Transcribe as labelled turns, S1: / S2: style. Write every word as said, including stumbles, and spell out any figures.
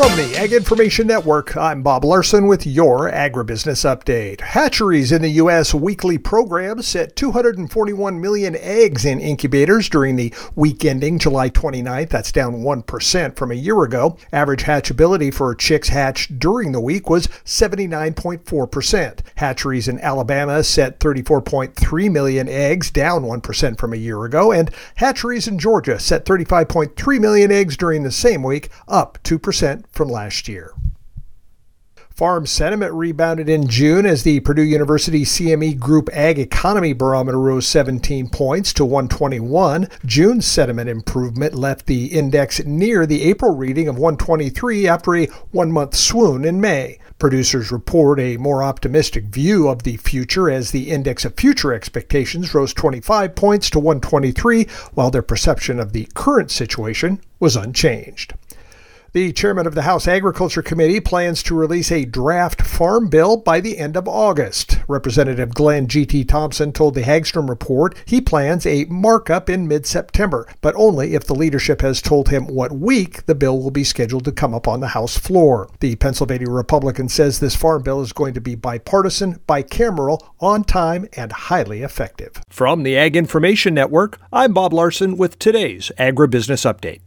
S1: From the Ag Information Network, I'm Bob Larson with your Agribusiness Update. Hatcheries in the U S weekly program set two hundred forty-one million eggs in incubators during the week ending July twenty-ninth. That's down one percent from a year ago. Average hatchability for chicks hatched during the week was seventy-nine point four percent. Hatcheries in Alabama set thirty-four point three million eggs, down one percent from a year ago. And hatcheries in Georgia set thirty-five point three million eggs during the same week, up two percent from last year. Farm sentiment rebounded in June as the Purdue University C M E Group Ag Economy Barometer rose seventeen points to one twenty-one. June's sentiment improvement left the index near the April reading of one twenty-three after a one-month swoon in May. Producers report a more optimistic view of the future as the index of future expectations rose twenty-five points to one twenty-three, while their perception of the current situation was unchanged. The chairman of the House Agriculture Committee plans to release a draft farm bill by the end of August. Representative Glenn G T. Thompson told the Hagstrom Report he plans a markup in mid-September, but only if the leadership has told him what week the bill will be scheduled to come up on the House floor. The Pennsylvania Republican says this farm bill is going to be bipartisan, bicameral, on time, and highly effective. From the Ag Information Network, I'm Bob Larson with today's Agribusiness Update.